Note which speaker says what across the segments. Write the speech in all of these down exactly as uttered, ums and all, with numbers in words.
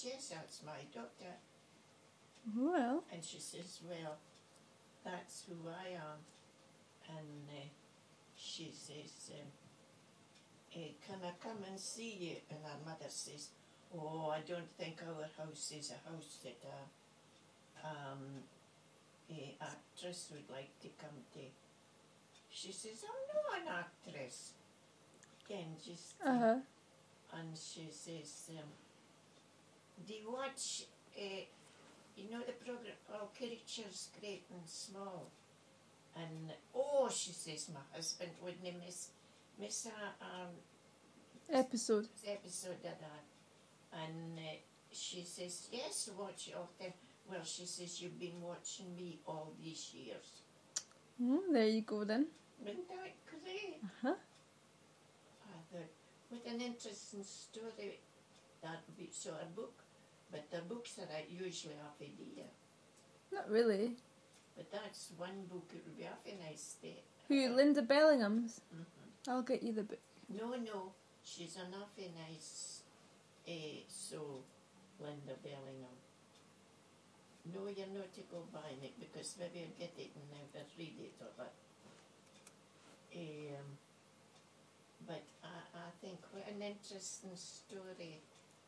Speaker 1: yes, that's my doctor.
Speaker 2: Well.
Speaker 1: And she says, well, that's who I am. And uh, she says, um, uh, can I come and see you? And her mother says, oh, I don't think our house is a house that a, um, a actress would like to come to. She says, I'm not an actress. Again, just... Uh,
Speaker 2: uh-huh.
Speaker 1: And she says, um, do you watch, uh, you know the program, oh, Creatures Great and Small? And, oh, she says, my husband wouldn't miss, miss a um,
Speaker 2: episode.
Speaker 1: episode of that. And uh, she says, yes, I watch it all the time. Well, she says, you've been watching me all these years.
Speaker 2: Mm, there you go then.
Speaker 1: Isn't that great?
Speaker 2: Uh-huh.
Speaker 1: I thought, what an interesting story that would be. So a book, but the books are out usually half a year.
Speaker 2: Not really.
Speaker 1: But that's one book, it would be half a nice day.
Speaker 2: Who, Linda Bellingham's?
Speaker 1: Mm-hmm.
Speaker 2: I'll get you the book.
Speaker 1: No, no, she's an half a nice, uh, so Linda Bellingham. No, you're not to go buying it because maybe I'll get it and never read it or that. Um, but I, I think what an interesting story.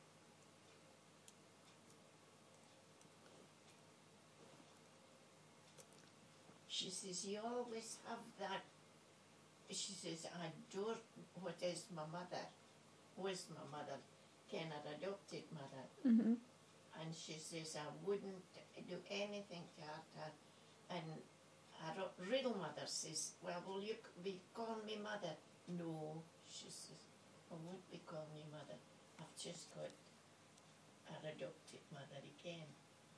Speaker 1: She says, you always have that. She says, I adore what is my mother, who is my mother, Ken, her adopted mother.
Speaker 2: Mm-hmm.
Speaker 1: And she says, I wouldn't do anything to hurt her. And her real mother says, well, will you be call me mother? No, she says, I won't be calling you mother. I've just got her adopted mother again.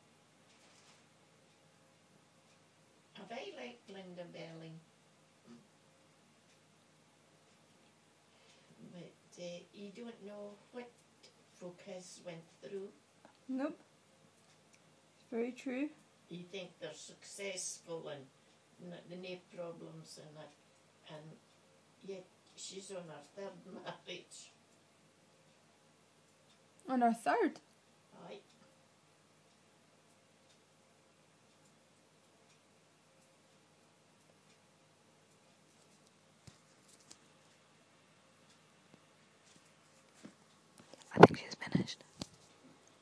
Speaker 1: Have I liked Linda Belling? But uh, you don't know what folk has went through.
Speaker 2: Nope. It's very true.
Speaker 1: You think they're successful and the no problems and that, and yet she's on her third marriage.
Speaker 2: On our third?
Speaker 1: Aye.
Speaker 2: I think she's finished.